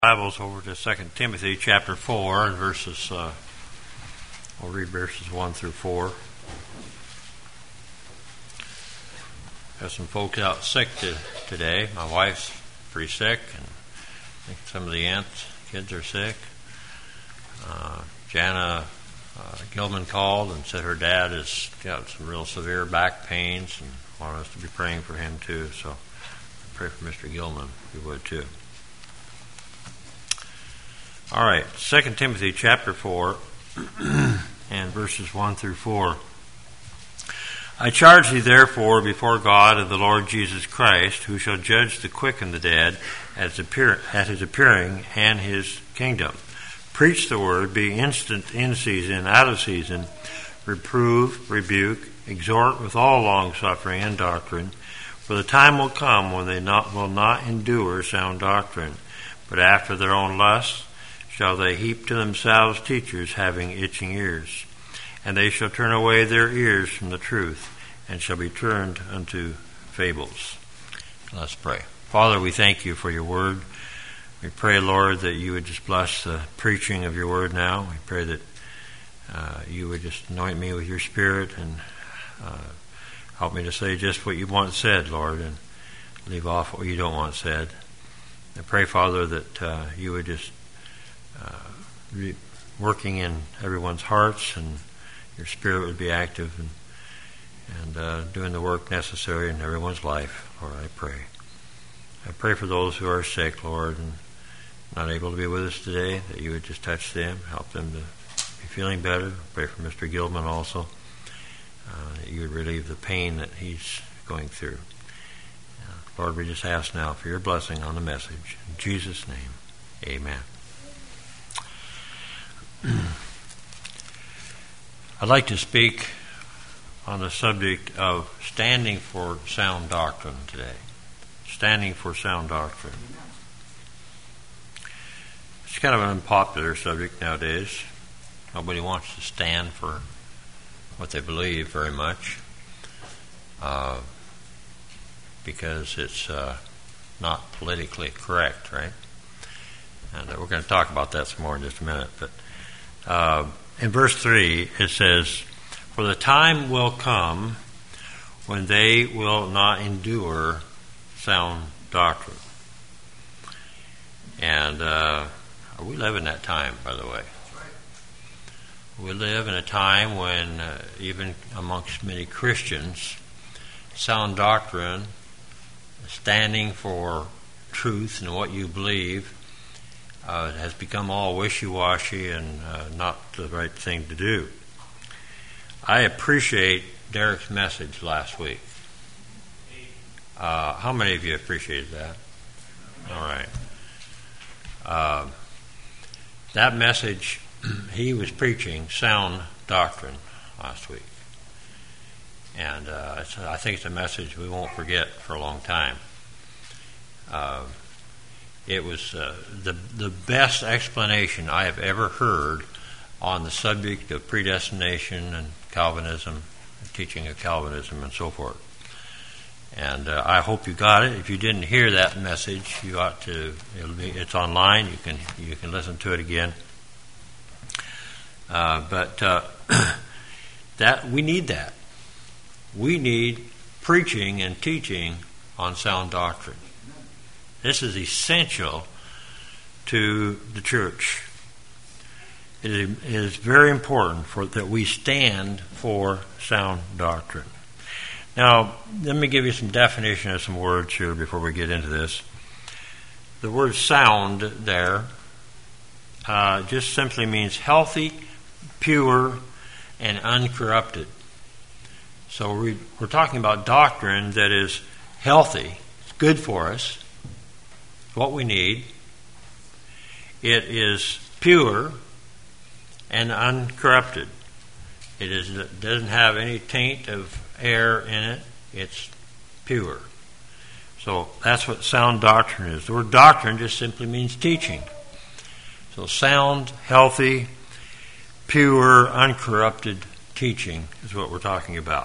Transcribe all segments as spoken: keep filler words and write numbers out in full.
Bibles over to Second Timothy chapter four and verses, uh, we'll read verses one through four. Got some folks out sick to, today. My wife's pretty sick, and I think some of the aunts, kids are sick. Uh, Jana uh, Gilman called and said her dad has got some real severe back pains and wanted us to be praying for him too. So pray for Mister Gilman if you would too. All right, Second Timothy chapter four and verses one through four. I charge thee therefore before God and the Lord Jesus Christ, who shall judge the quick and the dead at his, appear- at his appearing and his kingdom. Preach the word, be instant in season and out of season, reprove, rebuke, exhort with all longsuffering and doctrine, for the time will come when they not, will not endure sound doctrine, but after their own lusts shall they heap to themselves teachers having itching ears. And they shall turn away their ears from the truth, and shall be turned unto fables. Let's pray. Father, we thank you for your word. We pray, Lord, that you would just bless the preaching of your word now. We pray that uh, you would just anoint me with your spirit and uh, help me to say just what you want said, Lord, and leave off what you don't want said. I pray, Father, that uh, you would just Uh, re- working in everyone's hearts, and your spirit would be active and, and uh, doing the work necessary in everyone's life. Lord, I pray. I pray for those who are sick, Lord, and not able to be with us today, that you would just touch them, help them to be feeling better. I pray for Mister Gilman also, uh, that you would relieve the pain that he's going through. Uh, Lord, we just ask now for your blessing on the message. In Jesus' name, amen. I'd like to speak on the subject of standing for sound doctrine today. Standing for sound doctrine. It's kind of an unpopular subject nowadays. Nobody wants to stand for what they believe very much uh, because it's uh, not politically correct, right? And uh, we're going to talk about that some more in just a minute, but Uh, in verse three, it says, for the time will come when they will not endure sound doctrine. And uh, we live in that time, by the way. We live in a time when, uh, even amongst many Christians, sound doctrine, standing for truth and what you believe, Uh, it has become all wishy-washy and uh, not the right thing to do. I appreciate Derek's message last week. Uh, how many of you appreciated that? All right. Uh, that message, he was preaching sound doctrine last week. And uh, it's, I think it's a message we won't forget for a long time. Uh, It was uh, the the best explanation I have ever heard on the subject of predestination and Calvinism, teaching of Calvinism, and so forth. And uh, I hope you got it. If you didn't hear that message, you ought to. It'll be. It's online. You can you can listen to it again. Uh, but uh, that we need that. We need preaching and teaching on sound doctrine. This is essential to the church. It is very important for that we stand for sound doctrine. Now, let me give you some definition of some words here before we get into this. The word sound there uh, just simply means healthy, pure, and uncorrupted. So we, we're talking about doctrine that is healthy. It's good for us. What we need. It is pure and uncorrupted. It is it doesn't have any taint of air in it. It's pure. So that's what sound doctrine is. The word doctrine just simply means teaching. So sound, healthy, pure, uncorrupted teaching is what we're talking about.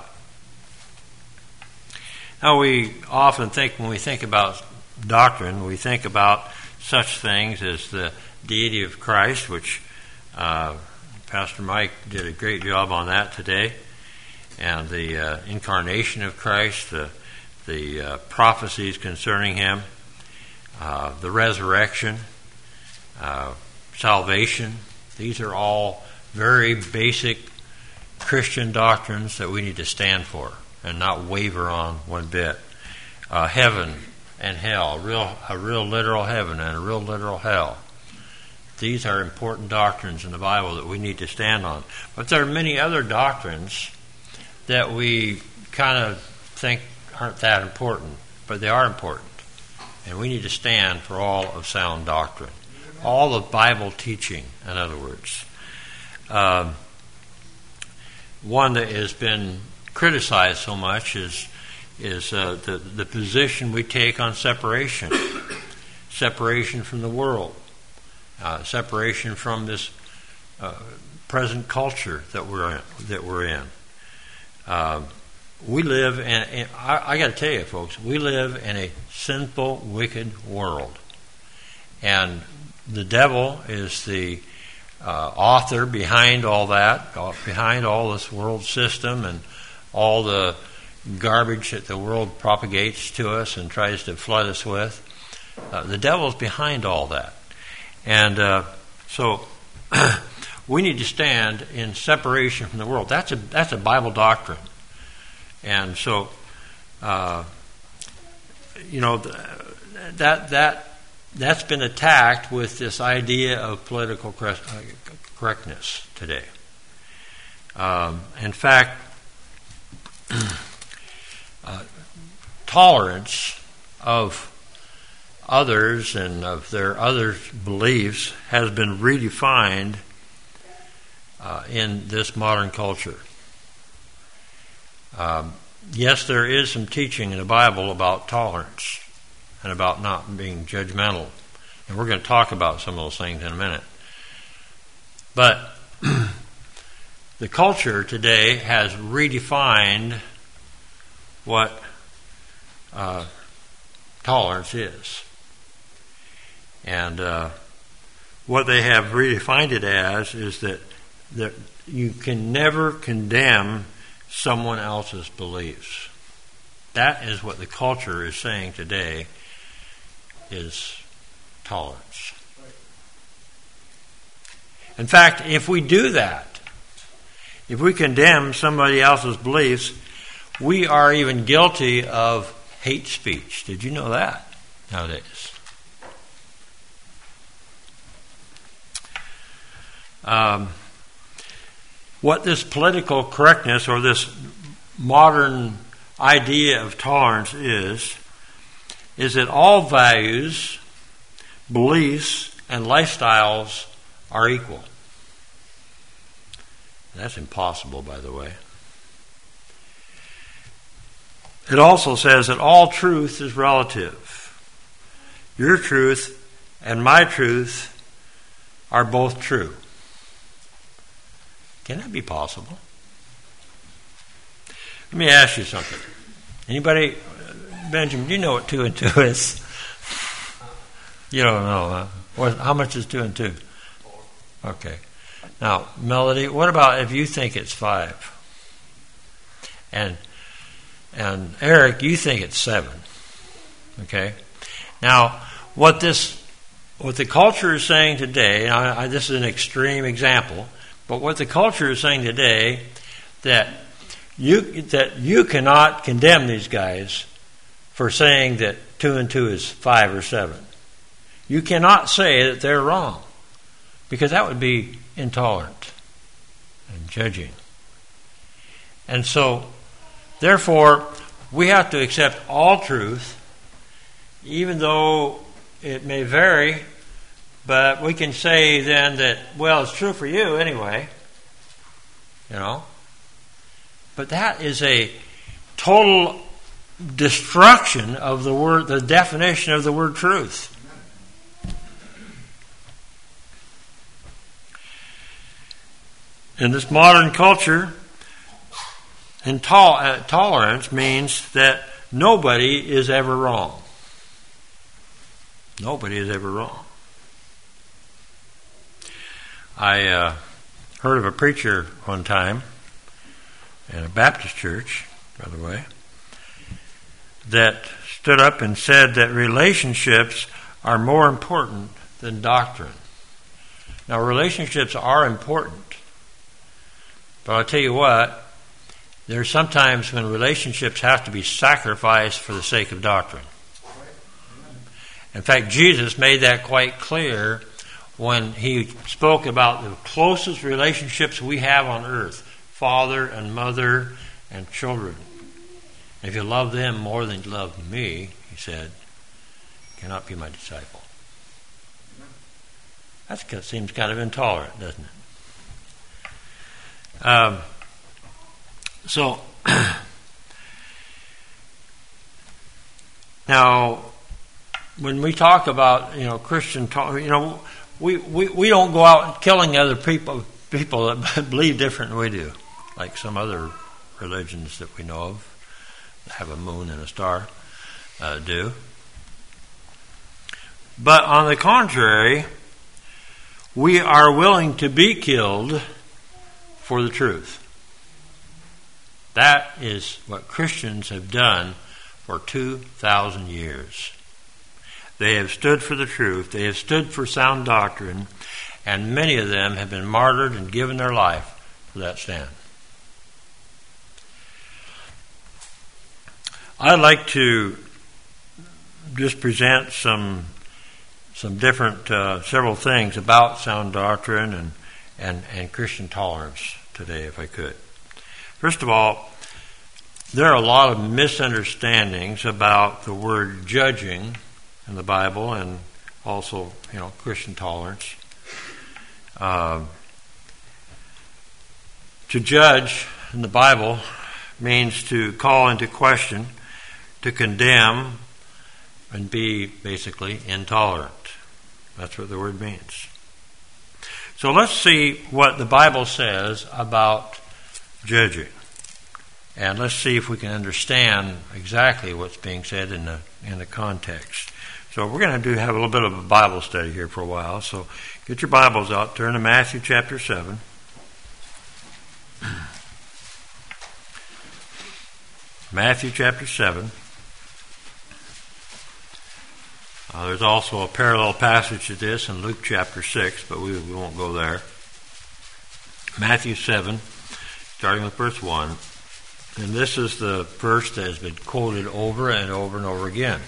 Now we often think when we think about doctrine, we think about such things as the deity of Christ, which uh, Pastor Mike did a great job on that today, and the uh, incarnation of Christ, the, the uh, prophecies concerning him, uh, the resurrection, uh, salvation. These are all very basic Christian doctrines that we need to stand for and not waver on one bit. Uh, heaven and hell, a real, a real literal heaven and a real literal hell. These are important doctrines in the Bible that we need to stand on. But there are many other doctrines that we kind of think aren't that important, but they are important. And we need to stand for all of sound doctrine. All of Bible teaching, in other words. Um, one that has been criticized so much is is uh, the, the position we take on separation. Separation from the world. Uh, separation from this uh, present culture that we're in. That we're in. Uh, we live in, in I, I got to tell you, folks, we live in a sinful, wicked world. And the devil is the uh, author behind all that, behind all this world system and all the garbage that the world propagates to us and tries to flood us with. Uh, the devil's behind all that. And uh, so we need to stand in separation from the world. That's a that's a Bible doctrine. And so, uh, you know, that that that's been attacked with this idea of political correctness today. Um, in fact, uh, tolerance of others and of their others' beliefs has been redefined uh, in this modern culture. Um, yes, there is some teaching in the Bible about tolerance and about not being judgmental. And we're going to talk about some of those things in a minute. But the culture today has redefined what uh, tolerance is. And uh, what they have redefined it as is that, that you can never condemn someone else's beliefs. That is what the culture is saying today is tolerance. In fact, if we do that, if we condemn somebody else's beliefs, we are even guilty of hate speech. Did you know that nowadays? Um, what this political correctness or this modern idea of tolerance is, is that all values, beliefs, and lifestyles are equal. That's impossible, by the way. It also says that all truth is relative. Your truth and my truth are both true. Can that be possible? Let me ask you something. Anybody, Benjamin, do you know what two and two is? You don't know, huh? What, how much is two and two? Four. Okay. Now, Melody, what about if you think it's five? And and Eric, you think it's seven. Okay. Now, what this, what the culture is saying today, I, I, this is an extreme example, but what the culture is saying today, that you that you cannot condemn these guys for saying that two and two is five or seven. You cannot say that they're wrong, because that would be intolerant and judging. And so, therefore, we have to accept all truth, even though it may vary, but we can say then that, well, it's true for you anyway, you know. But that is a total destruction of the word, the definition of the word truth. In this modern culture, intolerance means that nobody is ever wrong. Nobody is ever wrong. I uh, heard of a preacher one time in a Baptist church, by the way, that stood up and said that relationships are more important than doctrine. Now, relationships are important, but I'll tell you what, there's sometimes when relationships have to be sacrificed for the sake of doctrine. In fact, Jesus made that quite clear when he spoke about the closest relationships we have on earth, father and mother and children. If you love them more than you love me, he said, you cannot be my disciple. That seems kind of intolerant, doesn't it? Um, so, now, when we talk about, you know, Christian talk, you know, we, we, we don't go out killing other people people that believe different than we do, like some other religions that we know of that have a moon and a star uh, do. But on the contrary, we are willing to be killed for the truth. That is what Christians have done for two thousand years. They have stood for the truth. They have stood for sound doctrine, and many of them have been martyred and given their life for that stand. I'd like to just present some some different, uh, several things about sound doctrine and, and, and Christian tolerance today, if I could. First of all, there are a lot of misunderstandings about the word judging in the Bible and also, you know, Christian tolerance. Uh, to judge in the Bible means to call into question, to condemn, and be basically intolerant. That's what the word means. So let's see what the Bible says about judging. And let's see if we can understand exactly what's being said in the in the context. So we're going to do have a little bit of a Bible study here for a while. So get your Bibles out. Turn to Matthew chapter seven. Matthew chapter seven. Uh, there's also a parallel passage to this in Luke chapter six, but we, we won't go there. Matthew seven, starting with verse one. And this is the verse that has been quoted over and over and over again.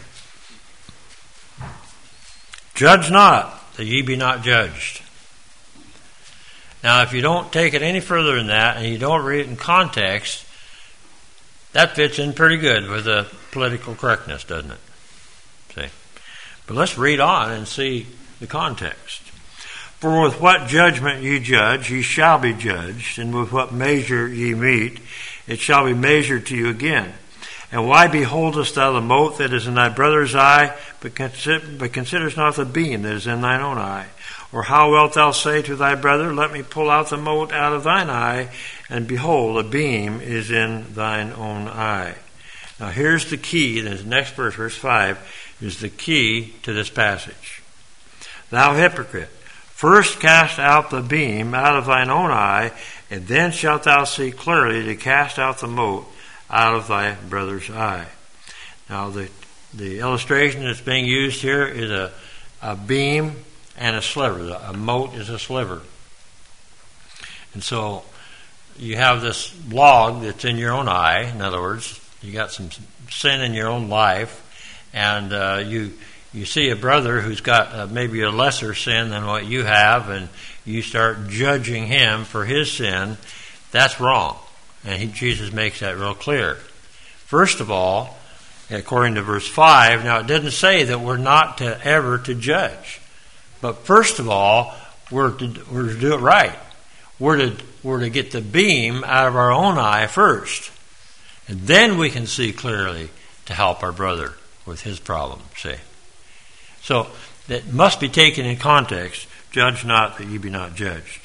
Judge not, that ye be not judged. Now, if you don't take it any further than that, and you don't read it in context, that fits in pretty good with the political correctness, doesn't it? See? But let's read on and see the context. For with what judgment ye judge, ye shall be judged, and with what measure ye mete, it shall be measured to you again. And why beholdest thou the mote that is in thy brother's eye, but, consider, but considerest not the beam that is in thine own eye? Or how wilt thou say to thy brother, let me pull out the mote out of thine eye, and behold, a beam is in thine own eye? Now here's the key, the next verse, verse five, is the key to this passage. Thou hypocrite, first cast out the beam out of thine own eye, and then shalt thou see clearly to cast out the mote out of thy brother's eye. Now the the illustration that's being used here is a, a beam and a sliver. A mote is a sliver. And so you have this log that's in your own eye. In other words, you got some sin in your own life, and uh, you you see a brother who's got uh, maybe a lesser sin than what you have, and you start judging him for his sin. That's wrong. And he, Jesus makes that real clear. First of all, according to verse five, now it didn't say that we're not to ever to judge. But first of all, we're to, we're to do it right. We're to, we're to get the beam out of our own eye first. And then we can see clearly to help our brother with his problem, see. So that must be taken in context. Judge not that ye be not judged.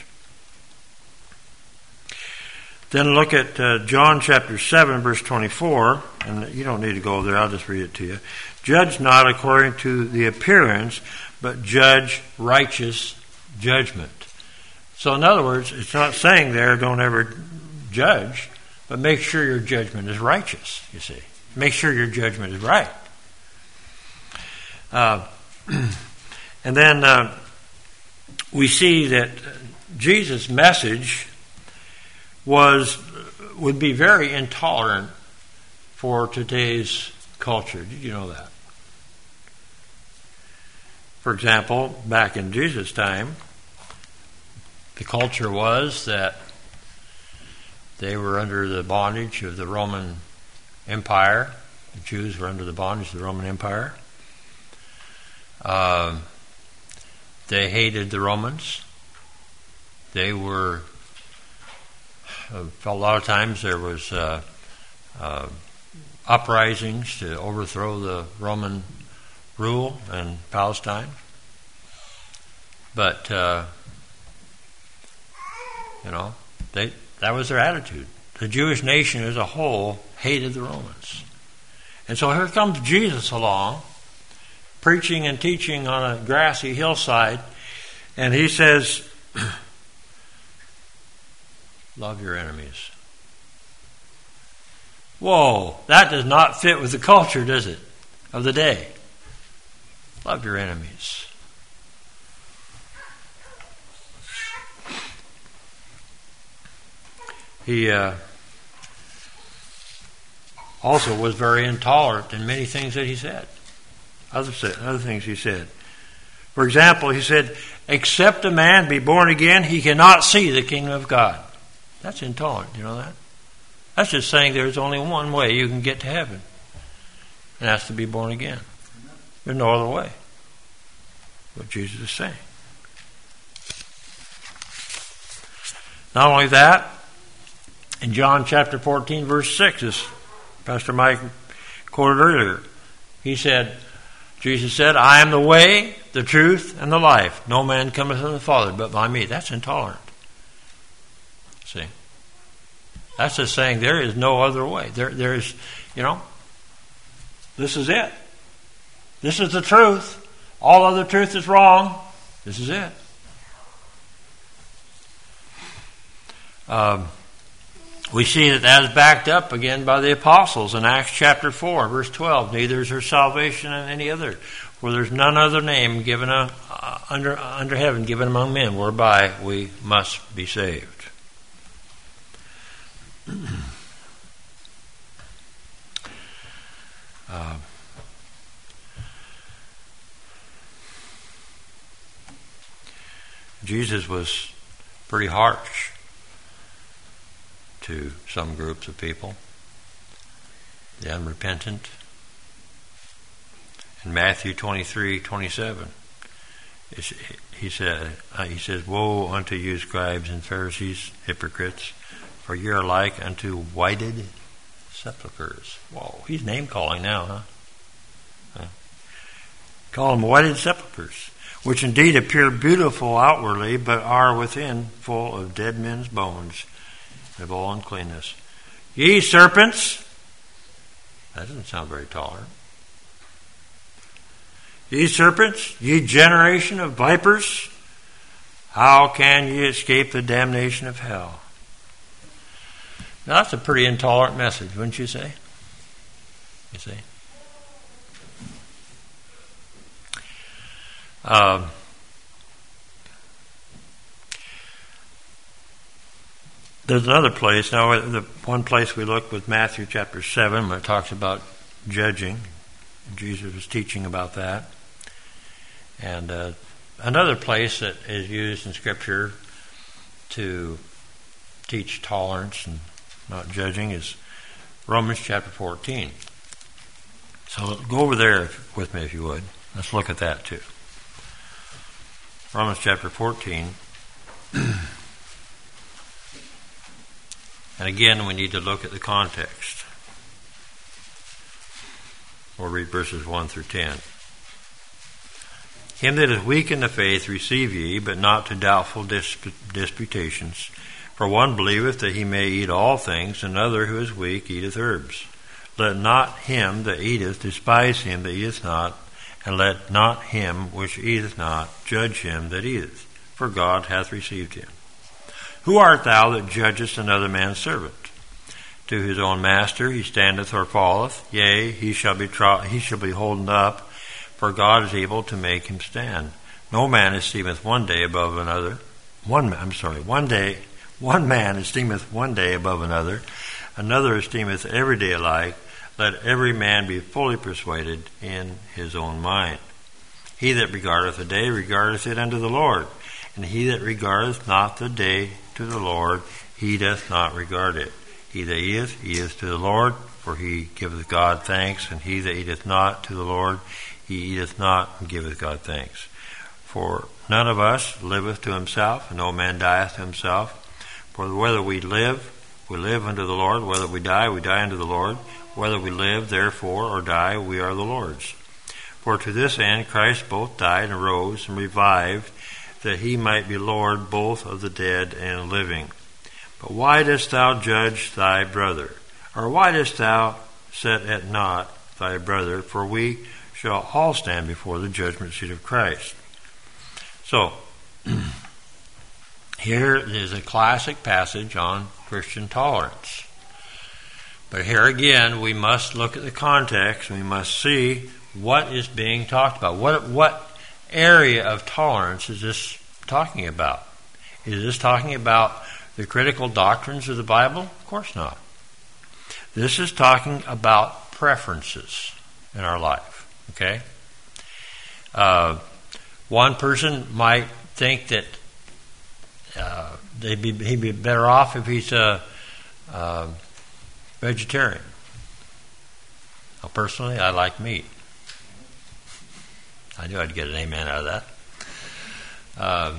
Then look at uh, John chapter seven, verse twenty-four. And you don't need to go there, I'll just read it to you. Judge not according to the appearance, but judge righteous judgment. So in other words, it's not saying there don't ever judge, but make sure your judgment is righteous, you see. Make sure your judgment is right. Uh, and then uh, we see that Jesus' message was would be very intolerant for today's culture. Did you know that? For example, back in Jesus' time, the culture was that they were under the bondage of the Roman Empire. The Jews were under the bondage of the Roman Empire. Uh, they hated the Romans. They were, a lot of times there was uh, uh, uprisings to overthrow the Roman rule in Palestine. But, uh, you know, they that was their attitude. The Jewish nation as a whole hated the Romans. And so here comes Jesus along, preaching and teaching on a grassy hillside, and he says, love your enemies. Whoa, that does not fit with the culture, does it, of the day? Love your enemies. He uh, also was very intolerant in many things that he said. Other, other things he said. For example, he said, except a man be born again, he cannot see the kingdom of God. That's intolerant, you know that? That's just saying there's only one way you can get to heaven. And that's to be born again. There's no other way. What Jesus is saying. Not only that, in John chapter fourteen, verse six, as Pastor Mike quoted earlier, he said, Jesus said, I am the way, the truth, and the life. No man cometh unto the Father but by me. That's intolerant. See? That's just saying there is no other way. There, there is, you know, this is it. This is the truth. All other truth is wrong. This is it. Um, we see that that is backed up again by the apostles in Acts chapter four, verse twelve. Neither is there salvation in any other, for there's none other name given uh, under under heaven given among men whereby we must be saved. uh, Jesus was pretty harsh to some groups of people, the unrepentant. In Matthew twenty-three twenty-seven, he said, he says, "Woe unto you, scribes and Pharisees, hypocrites, for you are like unto whited sepulchres." Whoa, he's name calling now, huh? huh? Call them whited sepulchres, which indeed appear beautiful outwardly, but are within full of dead men's bones, of all uncleanness. Ye serpents, that doesn't sound very tolerant. Ye serpents, ye generation of vipers, how can ye escape the damnation of hell? Now that's a pretty intolerant message, wouldn't you say? You see? Um, there's another place. Now, the one place we looked was Matthew chapter seven, where it talks about judging. Jesus was teaching about that. And uh, another place that is used in Scripture to teach tolerance and not judging is Romans chapter fourteen. So go over there with me if you would. Let's look at that too. Romans chapter fourteen. And again, we need to look at the context. We'll read verses one through ten. Him that is weak in the faith receive ye, but not to doubtful disp- disputations. For one believeth that he may eat all things, and another who is weak eateth herbs. Let not him that eateth despise him that eateth not, and let not him which eateth not judge him that eateth, for God hath received him. Who art thou that judgest another man's servant? To his own master he standeth or falleth, yea, he shall be tro- he shall be holden up, for God is able to make him stand. No man esteemeth one day above another. One, I'm sorry, one day, one man esteemeth one day above another, another esteemeth every day alike. Let every man be fully persuaded in his own mind. He that regardeth a day regardeth it unto the Lord, and he that regardeth not the day to the Lord, he doth not regard it. He that eateth, eateth to the Lord, for he giveth God thanks, and he that eateth not to the Lord, he eateth not, and giveth God thanks. For none of us liveth to himself, and no man dieth to himself. For whether we live, we live unto the Lord. Whether we die, we die unto the Lord. Whether we live, therefore, or die, we are the Lord's. For to this end Christ both died and rose and revived, that he might be Lord both of the dead and living. But why dost thou judge thy brother? Or why dost thou set at naught thy brother? For we shall all stand before the judgment seat of Christ. So, here is a classic passage on Christian tolerance. But here again, we must look at the context. We must see what is being talked about. What what area of tolerance is this talking about? Is this talking about the critical doctrines of the Bible? Of course not. This is talking about preferences in our life. Okay? Uh, one person might think that uh, they'd be, he'd be better off if he's a, a vegetarian. Now, personally, I like meat. I knew I'd get an amen out of that. Uh,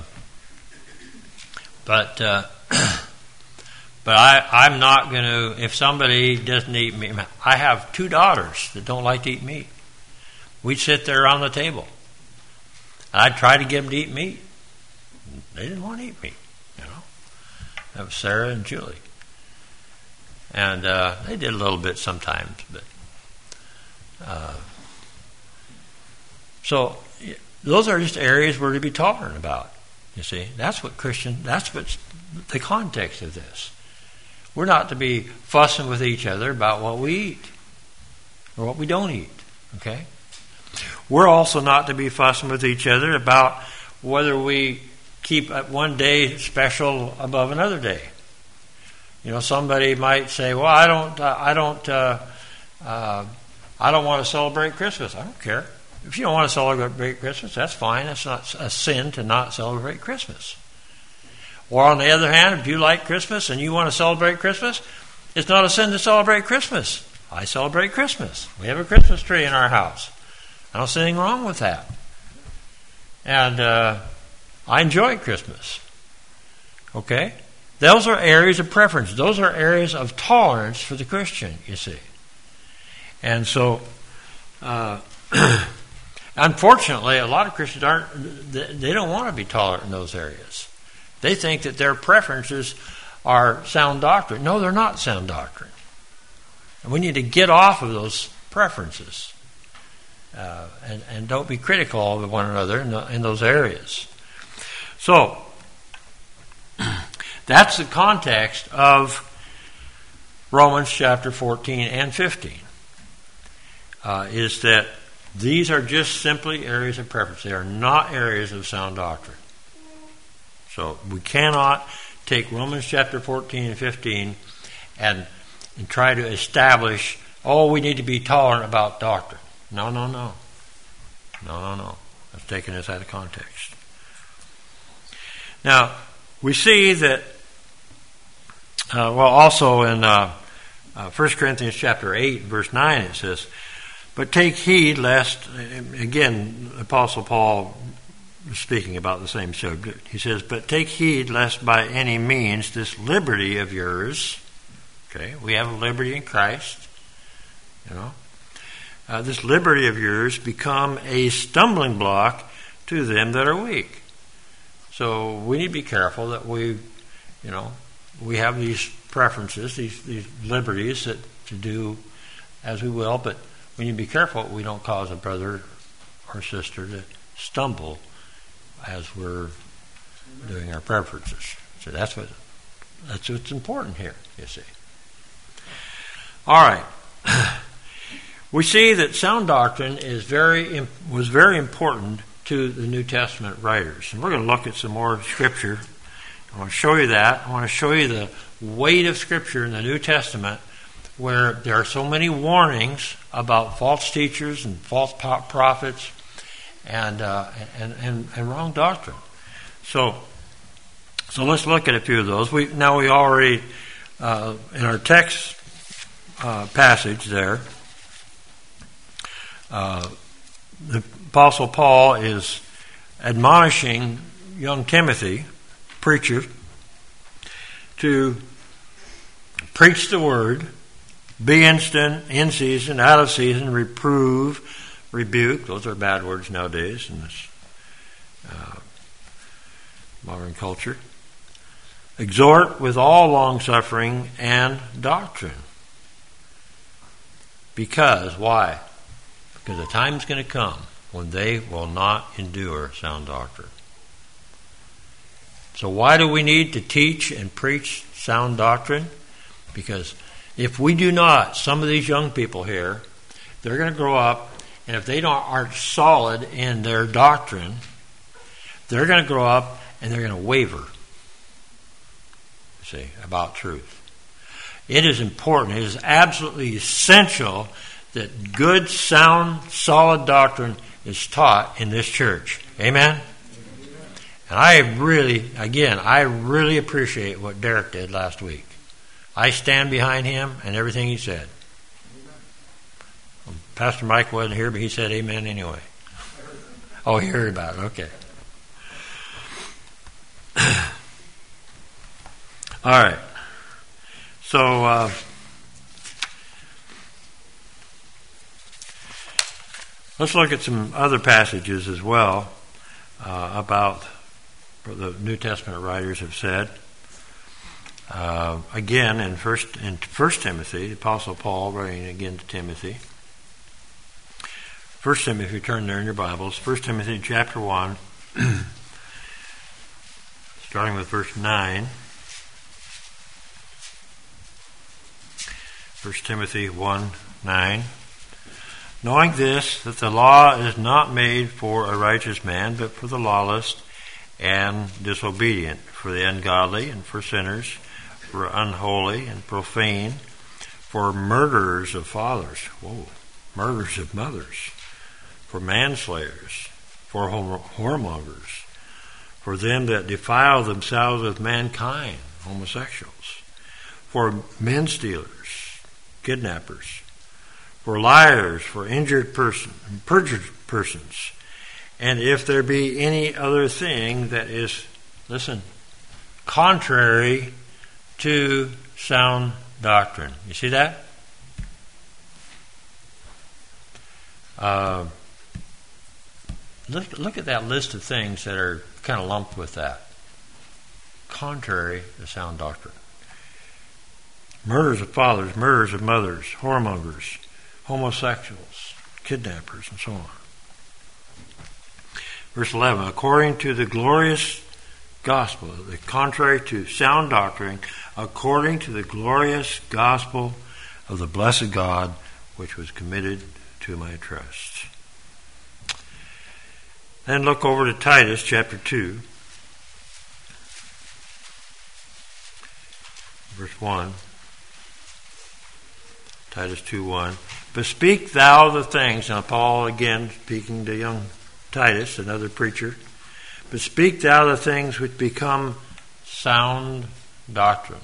but uh, but I, I'm not going to, if somebody doesn't eat meat, I have two daughters that don't like to eat meat. We'd sit there around the table, and I'd try to get them to eat meat. They didn't want to eat meat, you know. That was Sarah and Julie. And uh, they did a little bit sometimes, but uh, so those are just areas we're to be tolerant about. You see, that's what Christian. That's what's the context of this. We're not to be fussing with each other about what we eat or what we don't eat. Okay, we're also not to be fussing with each other about whether we keep one day special above another day. You know, somebody might say, "Well, I don't, uh, I don't, uh, uh, I don't want to celebrate Christmas." I don't care. If you don't want to celebrate Christmas, that's fine. That's not a sin to not celebrate Christmas. Or on the other hand, if you like Christmas and you want to celebrate Christmas, it's not a sin to celebrate Christmas. I celebrate Christmas. We have a Christmas tree in our house. I don't see anything wrong with that. And uh, I enjoy Christmas. Okay? Those are areas of preference. Those are areas of tolerance for the Christian, you see. And so, uh, unfortunately, a lot of Christians aren't, they don't want to be tolerant in those areas. They think that their preferences are sound doctrine. No, they're not sound doctrine. And we need to get off of those preferences uh, and, and don't be critical of one another in, the, in those areas. So, that's the context of Romans chapter fourteen and fifteen, uh, is that these are just simply areas of preference. They are not areas of sound doctrine. So we cannot take Romans chapter fourteen and fifteen and, and try to establish, oh, we need to be tolerant about doctrine. No, no, no. No, no, no. That's taking this out of context. Now, we see that, uh, well, also in uh, uh, First Corinthians chapter eight, verse nine, it says, "But take heed lest," again, Apostle Paul is speaking about the same subject. He says, "But take heed lest by any means this liberty of yours," okay, we have a liberty in Christ, you know, uh, "this liberty of yours become a stumbling block to them that are weak." So we need to be careful that we, you know, we have these preferences, these these liberties that to do as we will, but we need to be careful we don't cause a brother or sister to stumble as we're doing our preferences. So that's what that's what's important here, you see. All right. We see that sound doctrine is very was very important to the New Testament writers. And we're going to look at some more Scripture. I want to show you that. I want to show you the weight of Scripture in the New Testament, where there are so many warnings about false teachers and false prophets and uh, and, and and wrong doctrine. So, so let's look at a few of those. We now we already uh, in our text uh, passage there. Uh, the Apostle Paul is admonishing young Timothy, preacher, to preach the word, be instant, in season, out of season, reprove, rebuke. Those are bad words nowadays in this uh, modern culture. Exhort with all long suffering and doctrine. Because, why? Because the time is going to come when they will not endure sound doctrine. So why do we need to teach and preach sound doctrine? Because if we do not, some of these young people here, they're going to grow up, and if they don't aren't solid in their doctrine, they're going to grow up and they're going to waver. See, about truth. It is important. It is absolutely essential that good, sound, solid doctrine is taught in this church. Amen? And I really, again, I really appreciate what Derek did last week. I stand behind him and everything he said. Pastor Mike wasn't here, but he said amen anyway. Oh, he heard about it. Okay. All right. So, uh, let's look at some other passages as well uh, about what the New Testament writers have said. Uh, again, in First in First Timothy, the Apostle Paul writing again to Timothy. First Timothy, if you turn there in your Bibles, First Timothy chapter one, starting with verse nine. First Timothy one nine. Knowing this, that the law is not made for a righteous man, but for the lawless and disobedient, for the ungodly and for sinners, for unholy and profane, for murderers of fathers, whoa, murderers of mothers, for manslayers, for whoremongers, for them that defile themselves with mankind, homosexuals, for men stealers, kidnappers, for liars, for injured person, perjured persons, and if there be any other thing that is, listen, contrary to sound doctrine. You see that? Uh, look, look at that list of things that are kind of lumped with that. Contrary to sound doctrine. Murders of fathers, murders of mothers, whoremongers, homosexuals, kidnappers, and so on. Verse eleven, according to the glorious gospel, the contrary to sound doctrine, according to the glorious gospel of the blessed God, which was committed to my trust. Then look over to Titus chapter two, verse one. Titus two one. But speak thou the things, now Paul again speaking to young Titus, another preacher, but speak thou the things which become sound doctrine.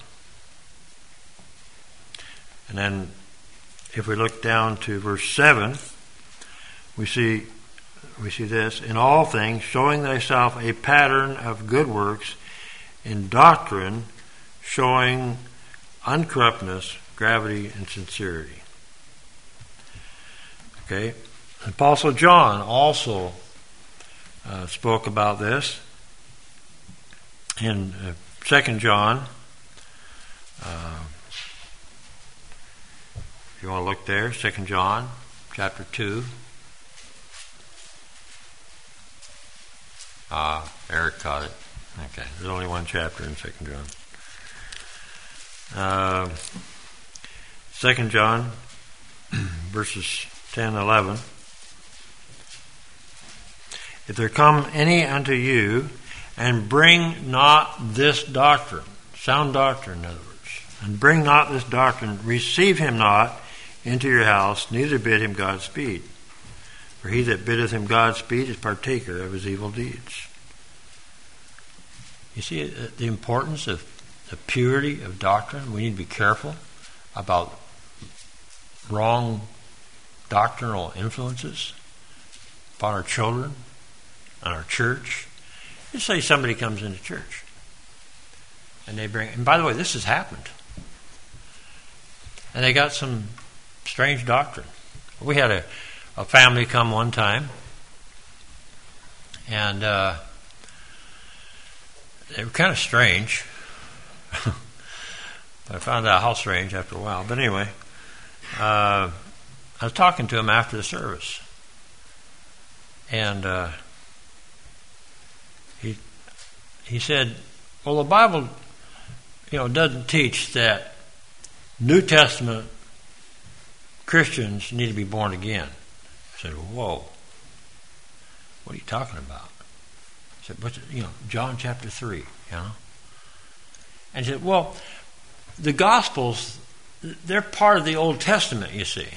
And then if we look down to verse seven, we see we see this, in all things showing thyself a pattern of good works, in doctrine showing uncorruptness, gravity, and sincerity. Okay. Apostle John also uh, spoke about this in uh, Second John uh, If you want to look there, Second John chapter two. Ah, Eric caught it. Okay, there's only one chapter in Second John. Uh, Second John, verses ten and eleven. If there come any unto you, and bring not this doctrine, sound doctrine in other words, and bring not this doctrine, receive him not into your house, neither bid him Godspeed. For he that biddeth him Godspeed is partaker of his evil deeds. You see the importance of the purity of doctrine? We need to be careful about wrong doctrinal influences upon our children, on our church. Just say somebody comes into church and they bring, and by the way, this has happened, and they got some strange doctrine. We had a, a family come one time, and uh, they were kind of strange. I found out how strange after a while. But anyway, uh, I was talking to him after the service, and uh, he he said, "Well, the Bible, you know, doesn't teach that New Testament Christians need to be born again." I said, "Whoa, what are you talking about?" I said, "What's, you know, John chapter three, you know?" And he said, "Well, the Gospels, they're part of the Old Testament, you see."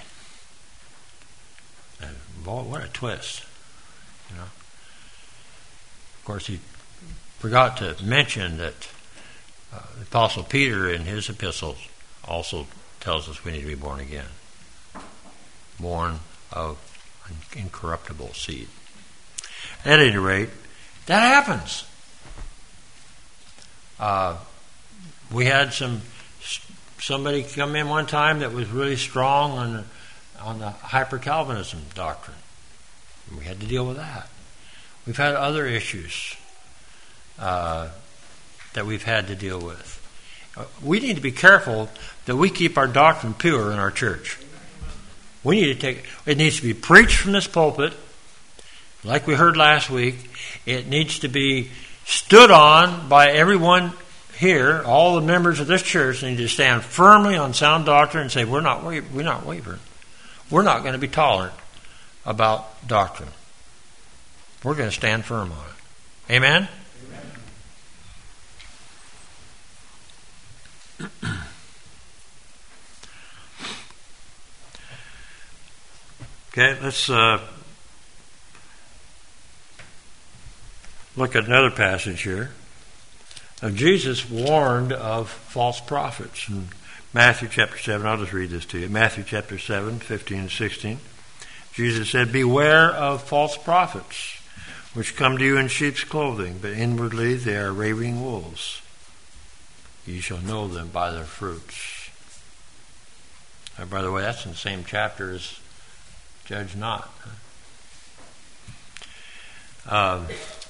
And boy, what a twist, you know. Of course, he forgot to mention that uh, the Apostle Peter in his epistles also tells us we need to be born again, born of an incorruptible seed. At any rate, that happens. Uh, we had some somebody come in one time that was really strong on the, on the hyper-Calvinism doctrine. And we had to deal with that. We've had other issues uh, that we've had to deal with. Uh, we need to be careful that we keep our doctrine pure in our church. We need to take it needs to be preached from this pulpit, like we heard last week. It needs to be stood on by everyone here. All the members of this church need to stand firmly on sound doctrine and say, we're not wa- we're not wavering. We're not going to be tolerant about doctrine. We're going to stand firm on it. Amen? Amen. Okay, let's uh, look at another passage here. Now, Jesus warned of false prophets in Matthew chapter seven. I'll just read this to you. Matthew chapter seven, fifteen and sixteen. Jesus said, "Beware of false prophets, which come to you in sheep's clothing, but inwardly they are ravening wolves. You shall know them by their fruits." Uh, by the way, that's in the same chapter as Judge not. Um,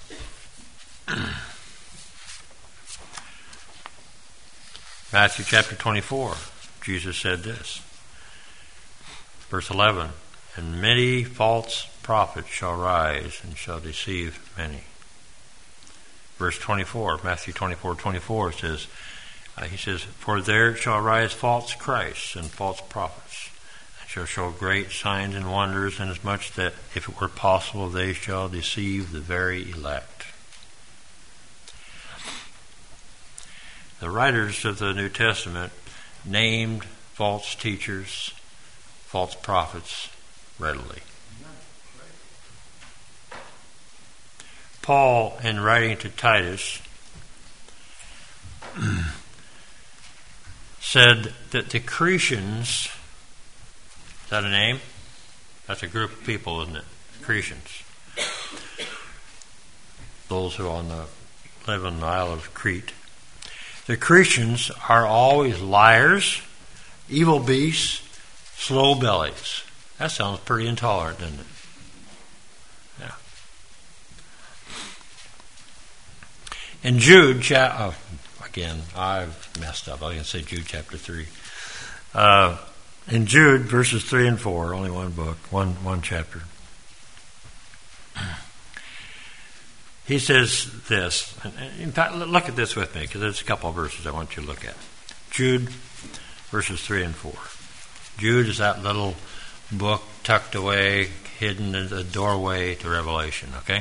Matthew chapter twenty-four, Jesus said this. Verse eleven, "And many false prophets shall rise and shall deceive many." Verse twenty-four, Matthew twenty-four, twenty-four says, uh, he says, "For there shall rise false Christs and false prophets, and shall show great signs and wonders, inasmuch that, if it were possible, they shall deceive the very elect." The writers of the New Testament named false teachers, false prophets readily. Paul, in writing to Titus, said that the Cretians, is that a name? That's a group of people, isn't it? Cretians. Those who on the, live on the Isle of Crete. The Cretians are always liars, evil beasts, slow bellies. That sounds pretty intolerant, doesn't it? Yeah. In Jude, cha- oh, again, I've messed up. I was going to say Jude chapter three. Uh, In Jude, verses three and four, only one book, one one chapter. He says this. In fact, look at this with me, because there's a couple of verses I want you to look at. Jude, verses three and four. Jude is that little book tucked away, hidden in the doorway to Revelation, okay?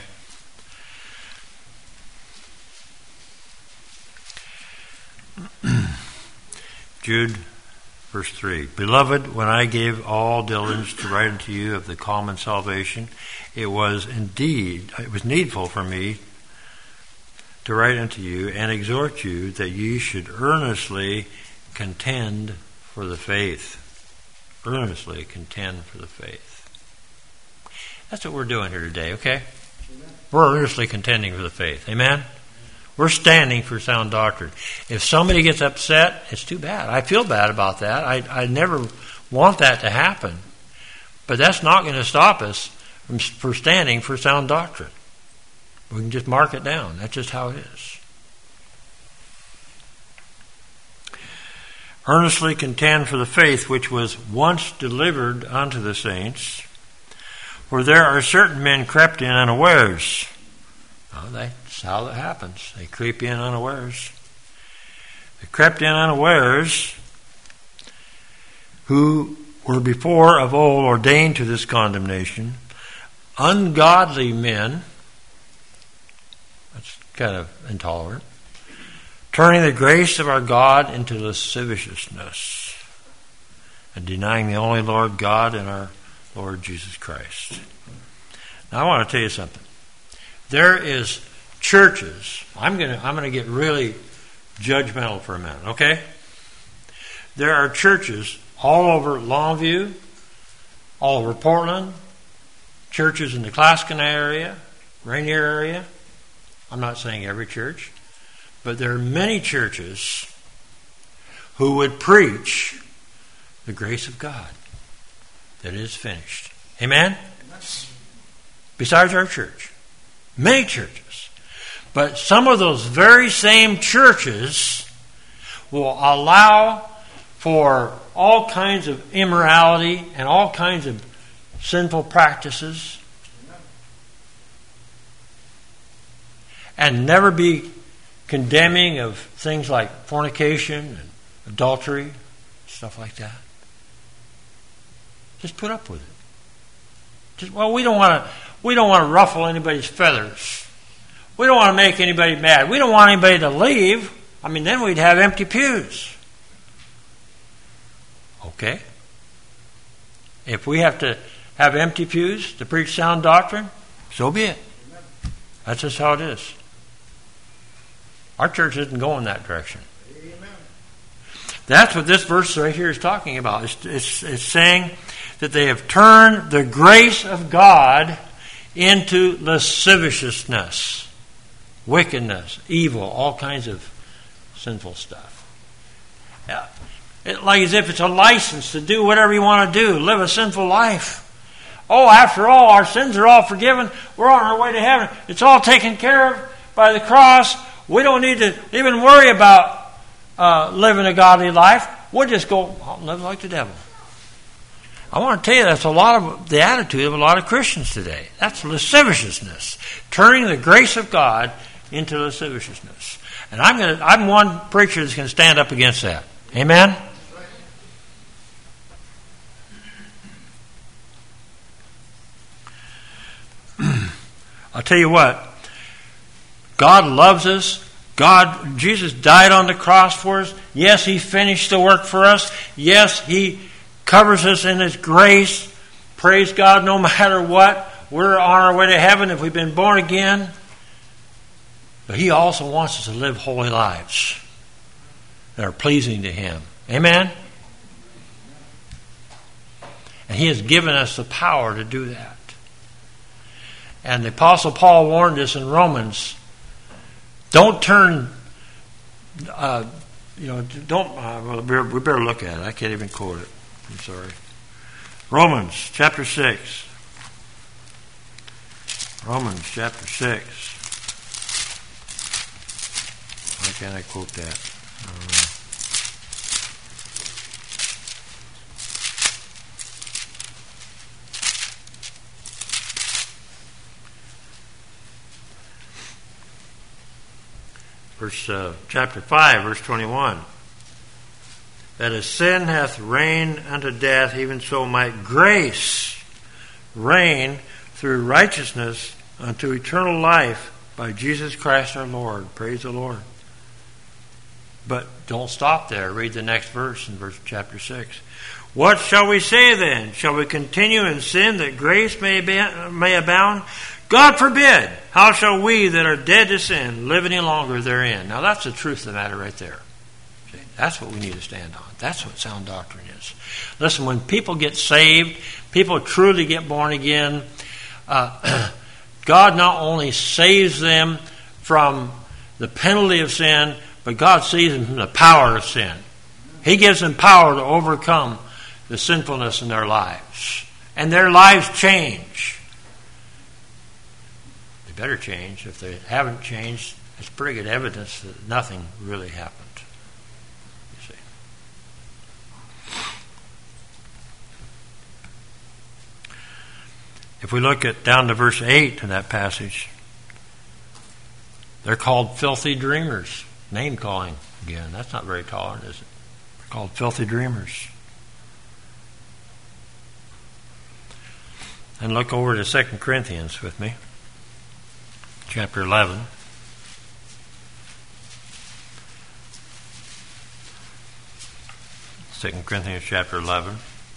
Jude, verse three. Beloved, when I gave all diligence to write unto you of the common salvation, it was indeed, it was needful for me to write unto you and exhort you that ye should earnestly contend for the faith. Earnestly contend for the faith. That's what we're doing here today, okay? Amen. We're earnestly contending for the faith. Amen? We're standing for sound doctrine. If somebody gets upset, it's too bad. I feel bad about that. I, I never want that to happen. But that's not going to stop us from for standing for sound doctrine. We can just mark it down. That's just how it is. Earnestly contend for the faith which was once delivered unto the saints. For there are certain men crept in unawares. Well, that's how that happens. They creep in unawares. They crept in unawares, who were before of old ordained to this condemnation, ungodly men. That's kind of intolerant. Turning the grace of our God into lasciviousness, and denying the only Lord God and our Lord Jesus Christ. Now I want to tell you something. There is churches. I'm going to I'm going to get really judgmental for a minute, okay? There are churches all over Longview, all over Portland, churches in the Claskin area, Rainier area. I'm not saying every church, but there are many churches who would preach the grace of God that is finished. Amen? Besides our church. Many churches. But some of those very same churches will allow for all kinds of immorality and all kinds of sinful practices and never be condemning of things like fornication and adultery, stuff like that. Just put up with it. Just, well, we don't want to. We don't want to ruffle anybody's feathers. We don't want to make anybody mad. We don't want anybody to leave. I mean, then we'd have empty pews. Okay. If we have to have empty pews to preach sound doctrine, so be it. That's just how it is. Our church isn't going that direction. Amen. That's what this verse right here is talking about. It's, it's, it's saying that they have turned the grace of God into lasciviousness, wickedness, evil, all kinds of sinful stuff. Yeah. It, like as if it's a license to do whatever you want to do, live a sinful life. Oh, after all, our sins are all forgiven. We're on our way to heaven. It's all taken care of by the cross. We don't need to even worry about uh, living a godly life. We'll just go I'll live like the devil. I want to tell you that's a lot of the attitude of a lot of Christians today. That's lasciviousness, turning the grace of God into lasciviousness. And I'm going to, I'm one preacher that's going to stand up against that. Amen? I'll tell you what. God loves us. God, Jesus died on the cross for us. Yes, He finished the work for us. Yes, He covers us in His grace. Praise God, no matter what. We're on our way to heaven if we've been born again. But He also wants us to live holy lives that are pleasing to Him. Amen? And He has given us the power to do that. And the Apostle Paul warned us in Romans, don't turn, uh, you know, don't, uh, well, we better look at it. I can't even quote it. I'm sorry. Romans chapter six. Romans chapter six. Why can't I quote that? I don't know. verse uh, chapter five, verse twenty-one. That as sin hath reigned unto death, even so might grace reign through righteousness unto eternal life by Jesus Christ our Lord. Praise the Lord. But don't stop there. Read the next verse in verse chapter six. What shall we say then? Shall we continue in sin that grace may be, may abound? God forbid. How shall we that are dead to sin live any longer therein? Now that's the truth of the matter right there. See, that's what we need to stand on. That's what sound doctrine is. Listen, when people get saved, people truly get born again, uh, God not only saves them from the penalty of sin, but God saves them from the power of sin. He gives them power to overcome the sinfulness in their lives. And their lives change. They better change. If they haven't changed, it's pretty good evidence that nothing really happened. You see. If we look at down to verse eight in that passage, they're called filthy dreamers. Name calling again. That's not very tolerant, is it? They're called filthy dreamers. And look over to Second Corinthians with me, chapter eleven. Second Corinthians chapter eleven.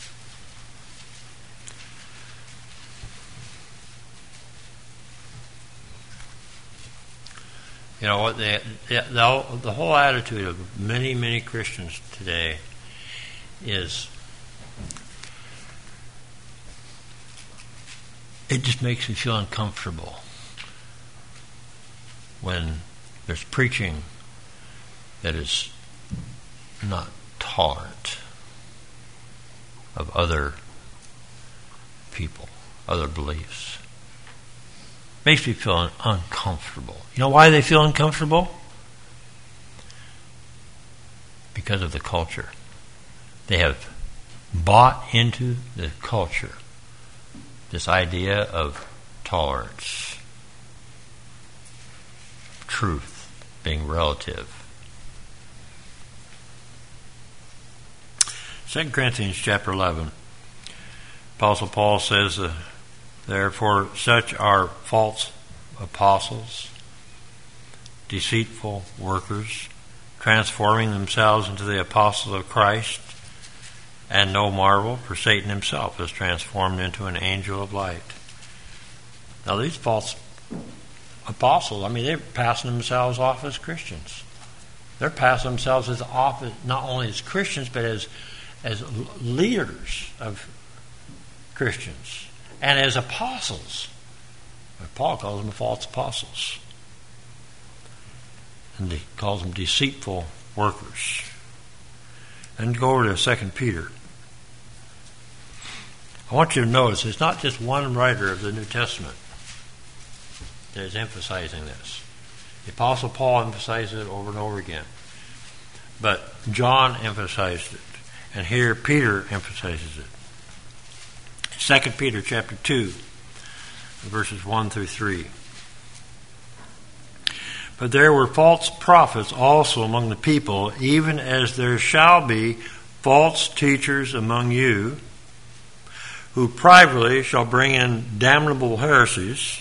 You know what? The, the, the whole attitude of many, many Christians today is, it just makes me feel uncomfortable when there's preaching that is not tolerant of other people, other beliefs. Makes me feel uncomfortable. You know why they feel uncomfortable? Because of the culture. They have bought into the culture this idea of tolerance, truth being relative. Second Corinthians chapter eleven, Apostle Paul says, uh, therefore such are false apostles, deceitful workers, transforming themselves into the apostles of Christ. And no marvel, for Satan himself is transformed into an angel of light. Now these false apostles, I mean, they're passing themselves off as Christians. They're passing themselves as off not only as Christians, but as as leaders of Christians and as apostles. Paul calls them false apostles. And he calls them deceitful workers. And go over to Second Peter. I want you to notice it's not just one writer of the New Testament that is emphasizing this. The Apostle Paul emphasized it over and over again. But John emphasized it. And here Peter emphasizes it. Second Peter chapter two, verses one through three. But there were false prophets also among the people, even as there shall be false teachers among you, who privately shall bring in damnable heresies,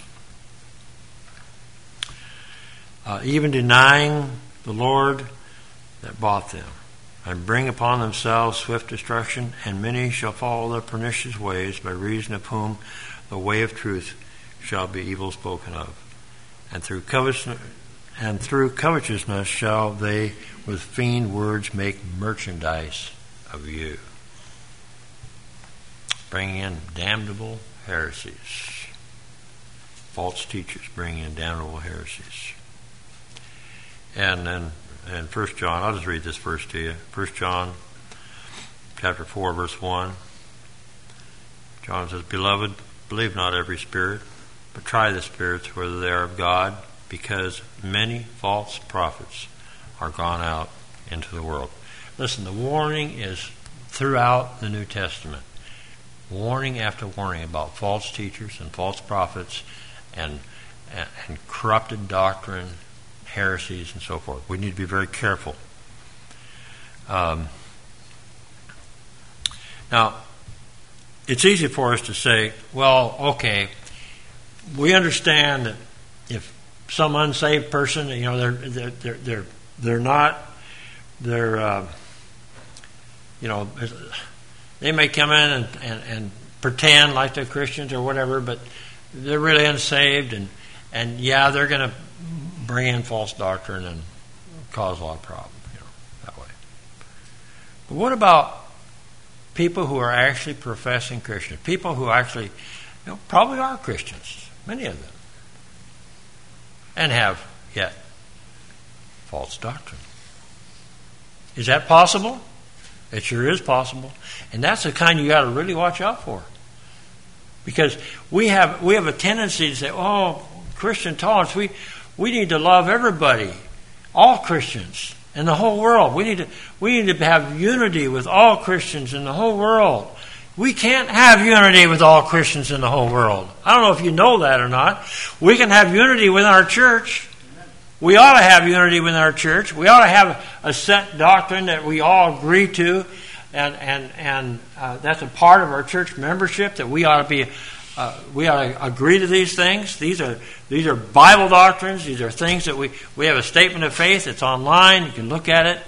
uh, even denying the Lord that bought them, and bring upon themselves swift destruction, and many shall follow their pernicious ways, by reason of whom the way of truth shall be evil spoken of. And through covetousness, and through covetousness shall they with feigned words make merchandise of you, bringing in damnable heresies. False teachers bring in damnable heresies. And then in First John, I'll just read this verse to you. First John chapter four, verse one. John says, Beloved, believe not every spirit, but try the spirits whether they are of God, because many false prophets are gone out into the world. Listen, the warning is throughout the New Testament. Warning after warning about false teachers and false prophets and, and, and corrupted doctrine, heresies and so forth. We need to be very careful. Um, now, it's easy for us to say, well, okay, we understand that if some unsaved person, you know, they're they're they're they're, they're not, they're, uh, you know, they may come in and, and, and pretend like they're Christians or whatever, but they're really unsaved, and and yeah, they're going to bring in false doctrine and cause a lot of problems, you know, that way. But what about people who are actually professing Christians? People who actually, you know, probably are Christians, many of them, and have yet false doctrine. Is that possible? It sure is possible, and that's the kind you got to really watch out for, because we have we have a tendency to say, "Oh, Christian tolerance. We we need to love everybody, all Christians in the whole world. We need to we need to have unity with all Christians in the whole world." We can't have unity with all Christians in the whole world. I don't know if you know that or not. We can have unity within our church. We ought to have unity within our church. We ought to have a set doctrine that we all agree to, and and and uh, that's a part of our church membership. That we ought to be, uh, we ought to agree to these things. These are these are Bible doctrines. These are things that we we have a statement of faith. It's online. You can look at it,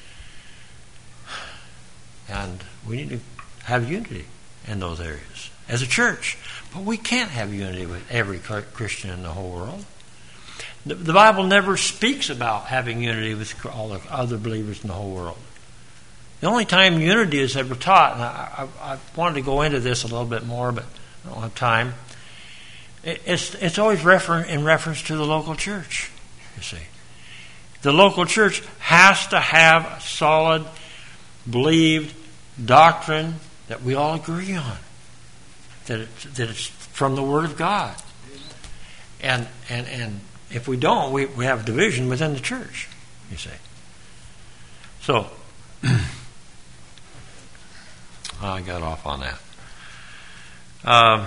and we need to have unity in those areas as a church. But we can't have unity with every Christian in the whole world. The Bible never speaks about having unity with all the other believers in the whole world. The only time unity is ever taught, and I, I, I wanted to go into this a little bit more, but I don't have time. It's it's always refer, in reference to the local church, you see. The local church has to have a solid, believed doctrine that we all agree on, that, it, that it's from the Word of God. And and and if we don't, we, we have division within the church, you see. So, I got off on that. Um,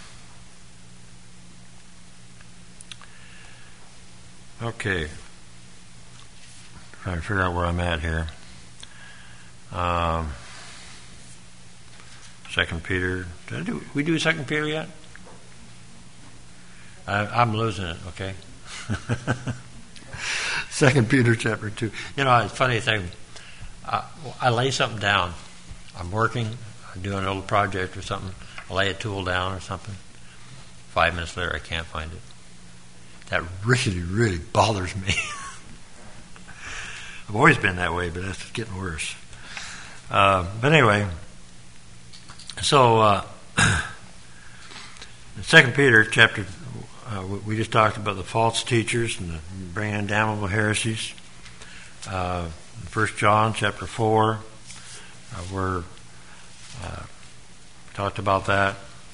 okay. Trying to figure out where I'm at here. Um, Second Peter. Did I do, we do Second Peter yet? I, I'm losing it, okay? Second Peter chapter two. You know, it's a funny thing. I, I lay something down. I'm working. I'm doing a little project or something. I lay a tool down or something. Five minutes later, I can't find it. That really, really bothers me. I've always been that way, but that's getting worse. Uh, but anyway, so uh, Second Peter chapter. Uh, we just talked about the false teachers and the bringing in damnable heresies. Uh, First John chapter four, uh, we're uh, talked about that.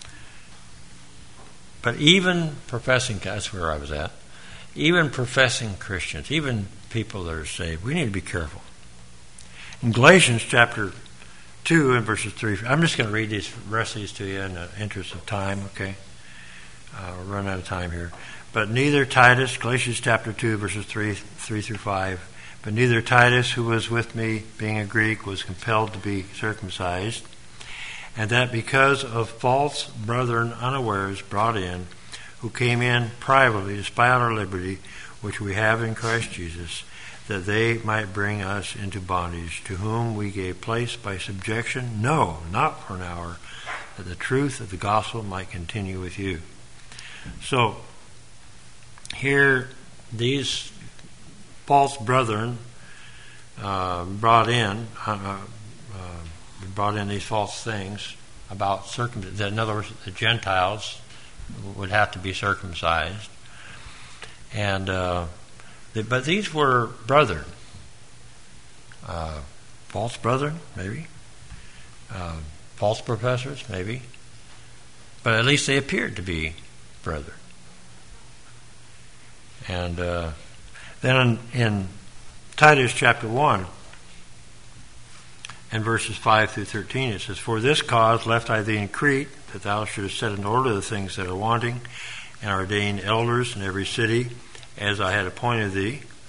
But even professing, that's where I was at. Even professing Christians, even people that are saved, we need to be careful. In Galatians chapter two and verses three, I'm just going to read these rest of these to you in the interest of time. Okay. Uh, we're running out of time here. But neither Titus, Galatians chapter two, verses three, three through five, but neither Titus, who was with me, being a Greek, was compelled to be circumcised, and that because of false brethren unawares brought in, who came in privately to spy out our liberty, which we have in Christ Jesus, that they might bring us into bondage, to whom we gave place by subjection, no, not for an hour, that the truth of the gospel might continue with you. So, here, these false brethren uh, brought in, uh, uh, brought in these false things about circumcision. In other words, the Gentiles would have to be circumcised, and uh, they, but these were brethren, uh, false brethren, maybe, uh, false professors, maybe, but at least they appeared to be brethren. And uh, then in, in Titus chapter one and verses five through thirteen, it says, "For this cause left I thee in Crete, that thou shouldest set in order the things that are wanting, and ordain elders in every city, as I had appointed thee.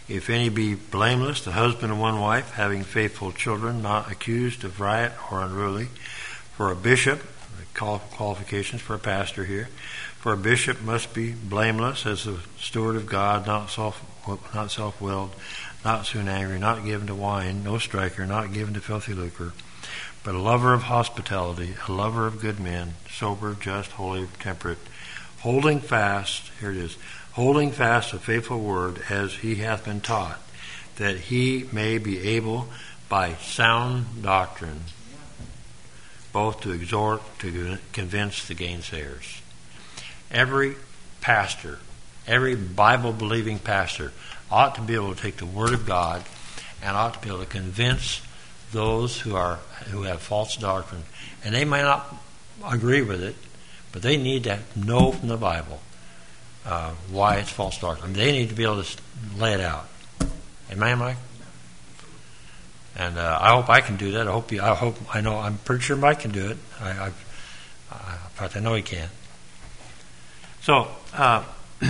If any be blameless, the husband of one wife, having faithful children, not accused of riot or unruly. For a bishop, qualifications for a pastor here, for a bishop must be blameless as a steward of God, not self, not self-willed, not soon angry, not given to wine, no striker, not given to filthy lucre, but a lover of hospitality, a lover of good men, sober, just, holy, temperate, holding fast, here it is, holding fast a faithful word as he hath been taught, that he may be able by sound doctrine both to exhort, to convince the gainsayers. Every pastor, every Bible-believing pastor ought to be able to take the Word of God and ought to be able to convince those who are who have false doctrine. And they may not agree with it, but they need to know from the Bible uh, why it's false doctrine. They need to be able to lay it out. Amen, Mike? And uh, I hope I can do that. I hope you, I hope I know. I'm pretty sure Mike can do it. I, I, I in fact, I know he can. So, uh,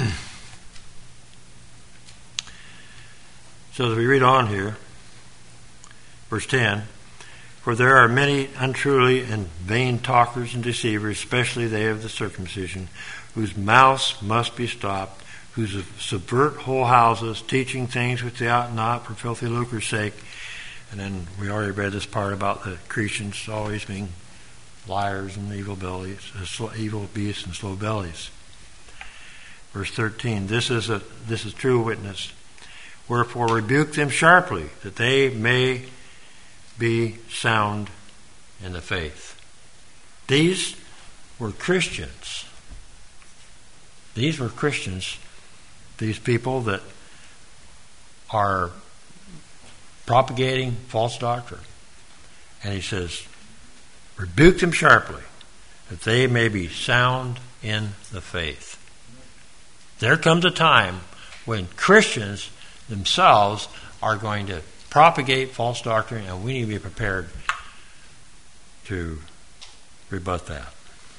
so as we read on here, verse ten, for there are many untruly and vain talkers and deceivers, especially they of the circumcision, whose mouths must be stopped, who subvert whole houses, teaching things which they ought not for filthy lucre's sake. And then we already read this part about the Cretans always being liars and evil bellies, uh, evil beasts and slow bellies. Verse thirteen, this is a this is true witness. Wherefore rebuke them sharply, that they may be sound in the faith. These were Christians. These were Christians, these people that are propagating false doctrine. And he says, rebuke them sharply, that they may be sound in the faith. There comes a time when Christians themselves are going to propagate false doctrine, and we need to be prepared to rebut that.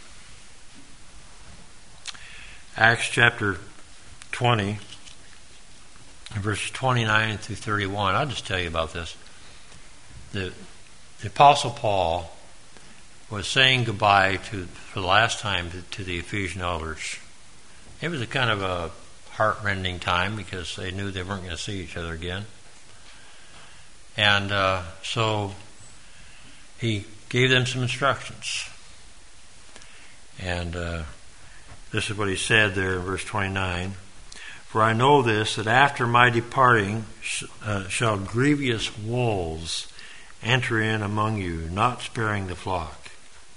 Acts chapter twenty, verses twenty-nine through thirty-one. I'll just tell you about this. The, the Apostle Paul was saying goodbye to for the last time to, to the Ephesian elders. It was a kind of a heart-rending time because they knew they weren't going to see each other again. And uh, so he gave them some instructions. And uh, this is what he said there in verse twenty-nine. For I know this, that after my departing sh- uh, shall grievous wolves enter in among you, not sparing the flock.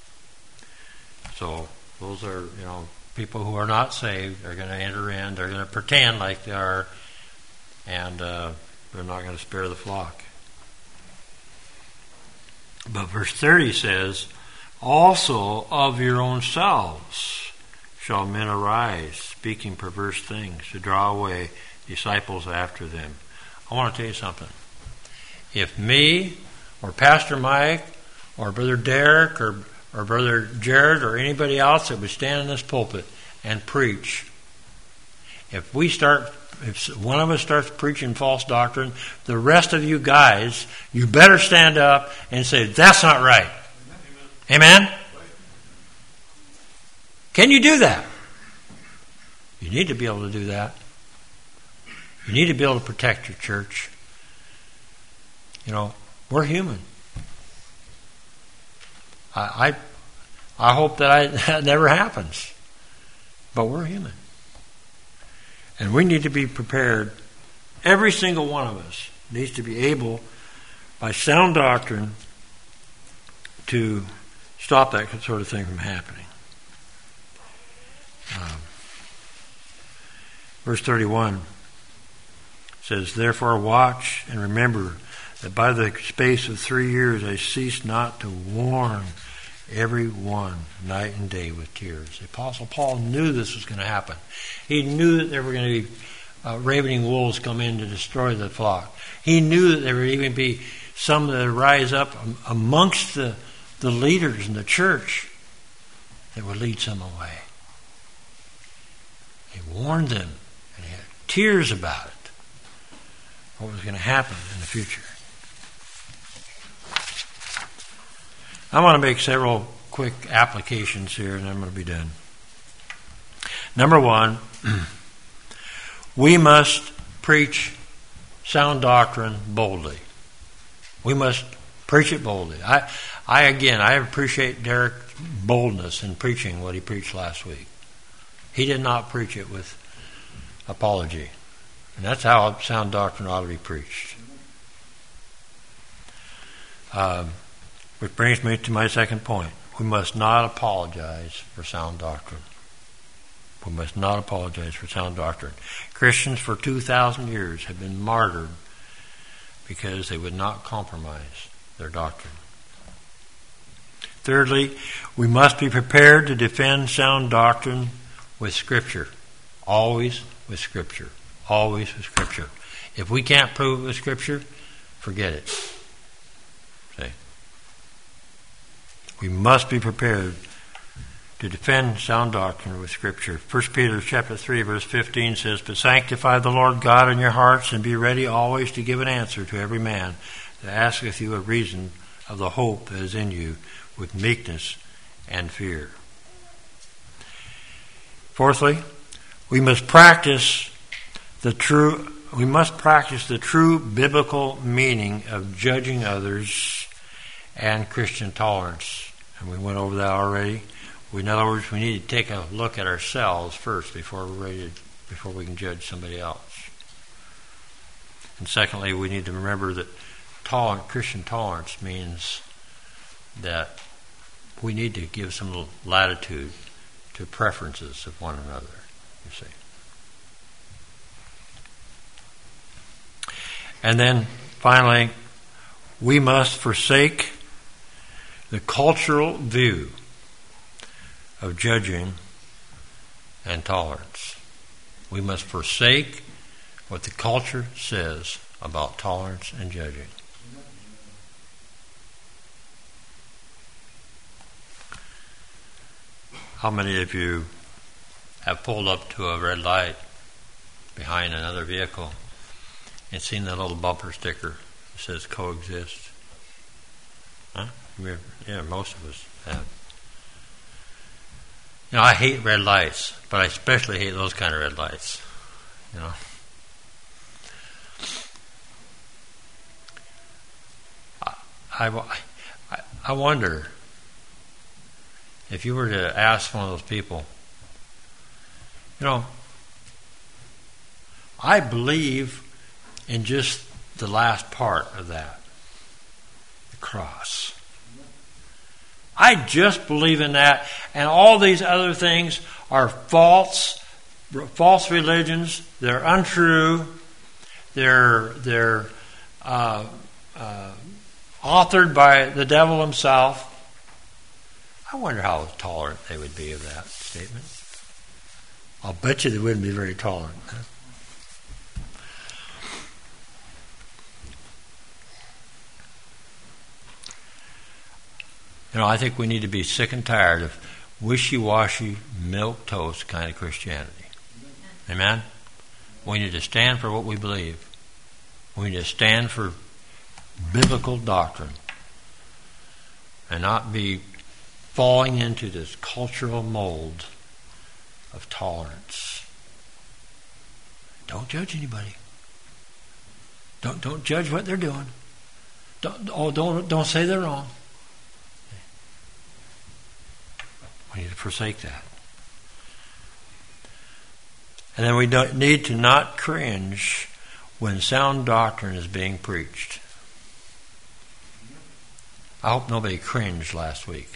So those are, you know, people who are not saved. They're going to enter in. They're going to pretend like they are, and uh, they're not going to spare the flock. But verse thirty says, also of your own selves shall men arise, speaking perverse things, to draw away disciples after them. I want to tell you something. If me or Pastor Mike or Brother Derek or, or Brother Jared or anybody else that would stand in this pulpit and preach, if we start, if one of us starts preaching false doctrine, the rest of you guys, you better stand up and say, that's not right. Amen? Amen? Can you do that? You need to be able to do that. You need to be able to protect your church. You know, we're human. I I, I hope that, I, that never happens. But we're human. And we need to be prepared. Every single one of us needs to be able, by sound doctrine, to stop that sort of thing from happening. Um, verse thirty-one says, therefore watch and remember that by the space of three years I ceased not to warn every one night and day with tears. The Apostle Paul knew this was going to happen. He knew that there were going to be uh, ravening wolves come in to destroy the flock. He knew that there would even be some that would rise up amongst the, the leaders in the church that would lead some away. He warned them, and he had tears about it. what was going to happen in the future. I want to make several quick applications here, and I'm going to be done. Number one, we must preach sound doctrine boldly. We must preach it boldly. I, I again, I appreciate Derek's boldness in preaching what he preached last week. He did not preach it with apology. And that's how sound doctrine ought to be preached. Um, which brings me to my second point. We must not apologize for sound doctrine. We must not apologize for sound doctrine. Christians for two thousand years have been martyred because they would not compromise their doctrine. Thirdly, we must be prepared to defend sound doctrine with Scripture. Always with Scripture. Always with Scripture. If we can't prove it with Scripture, forget it. See? We must be prepared to defend sound doctrine with Scripture. First Peter chapter three, verse fifteen says, "But sanctify the Lord God in your hearts, and be ready always to give an answer to every man that asketh you a reason of the hope that is in you, with meekness and fear." Fourthly, we must practice the true we must practice the true biblical meaning of judging others and Christian tolerance. And we went over that already. In other words, we need to take a look at ourselves first before we're ready to, before we can judge somebody else. And secondly, we need to remember that tolerant, Christian tolerance means that we need to give some latitude to preferences of one another, you see. And then, finally, we must forsake the cultural view of judging and tolerance. We must forsake what the culture says about tolerance and judging. How many of you have pulled up to a red light behind another vehicle and seen the little bumper sticker that says coexist? Huh? Yeah, most of us have. You know, I hate red lights, but I especially hate those kind of red lights. You know. I, I, I wonder if you were to ask one of those people, you know, I believe in just the last part of that, the cross. I just believe in that, and all these other things are false, false religions. They're untrue. They're they're uh, uh, authored by the devil himself. I wonder how tolerant they would be of that statement. I'll bet you they wouldn't be very tolerant. You know, I think we need to be sick and tired of wishy-washy, milquetoast kind of Christianity. Amen? We need to stand for what we believe. We need to stand for biblical doctrine and not be falling into this cultural mold of tolerance. Don't judge anybody. Don't don't judge what they're doing. Don't oh don't don't say they're wrong. We need to forsake that. And then we don't need to not cringe when sound doctrine is being preached. I hope nobody cringed last week.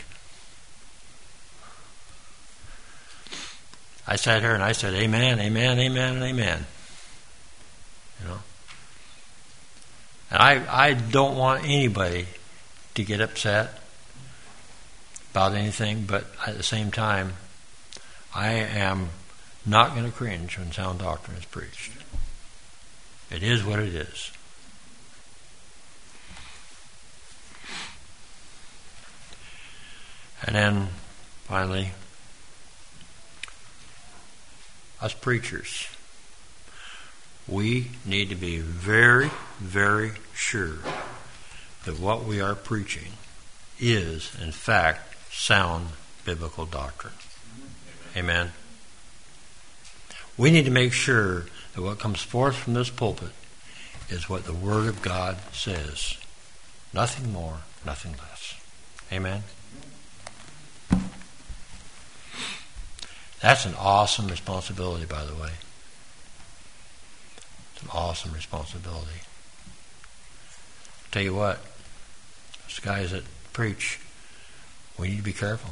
I sat here and I said, amen, amen, amen, and amen. You know? And I, I don't want anybody to get upset about anything, but at the same time, I am not going to cringe when sound doctrine is preached. It is what it is. And then, finally, us preachers, we need to be very, very sure that what we are preaching is, in fact, sound biblical doctrine. Amen. We need to make sure that what comes forth from this pulpit is what the Word of God says. Nothing more, nothing less. Amen. That's an awesome responsibility, by the way. It's an awesome responsibility. I'll tell you what, those guys that preach, we need to be careful.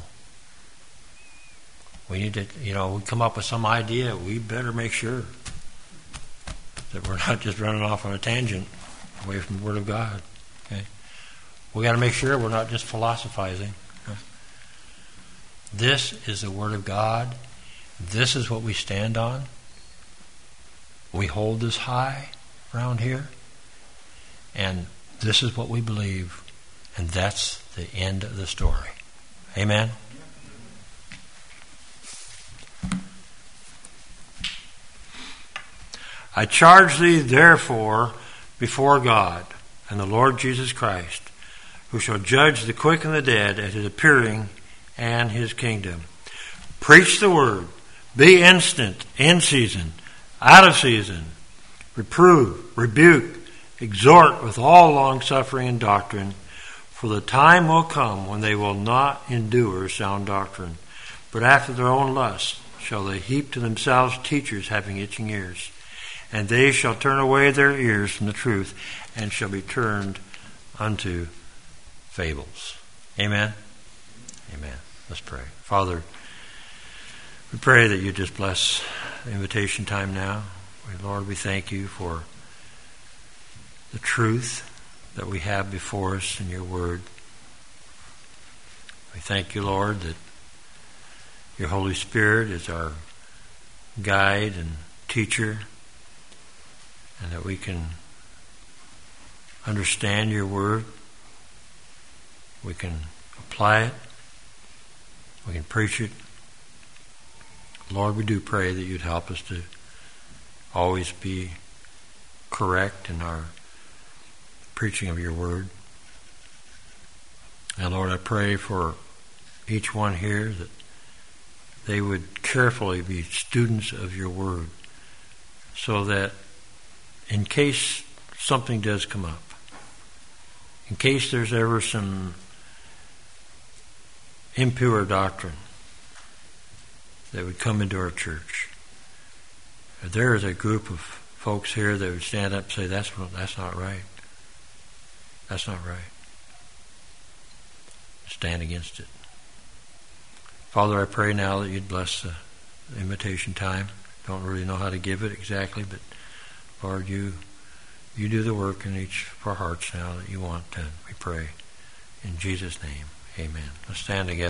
We need to, you know, we come up with some idea, we better make sure that we're not just running off on a tangent away from the Word of God. Okay? We got to make sure we're not just philosophizing. Okay? This is the Word of God. This is what we stand on. We hold this high around here. And this is what we believe. And that's the end of the story. Amen? I charge thee therefore before God and the Lord Jesus Christ, who shall judge the quick and the dead at his appearing and his kingdom. Preach the word. Be instant, in season, out of season. Reprove, rebuke, exhort with all longsuffering and doctrine. For the time will come when they will not endure sound doctrine, but after their own lusts shall they heap to themselves teachers having itching ears. And they shall turn away their ears from the truth, and shall be turned unto fables. Amen? Amen. Let's pray. Father, we pray that you just bless the invitation time now. Lord, we thank you for the truth that we have before us in your word. We thank you, Lord, that your Holy Spirit is our guide and teacher, and that we can understand your word. We can apply it. We can preach it. Lord, we do pray that you'd help us to always be correct in our preaching of your word. And Lord, I pray for each one here that they would carefully be students of your word, so that in case something does come up, in case there's ever some impure doctrine that would come into our church, there is a group of folks here that would stand up and say, that's, that's not right. That's not right. Stand against it. Father, I pray now that you'd bless the invitation time. Don't really know how to give it exactly, but Lord, you you do the work in each of our hearts now that you want to. We pray in Jesus' name. Amen. Let's stand together.